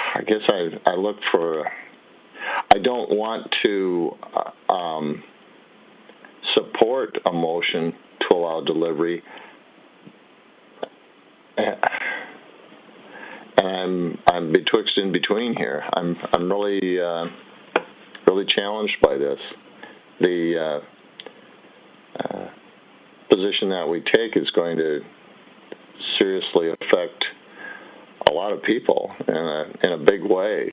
I guess I look for. I don't want to support a motion to allow delivery, and I'm betwixt and between here. I'm really really challenged by this. The position that we take is going to seriously affect a lot of people in a big way.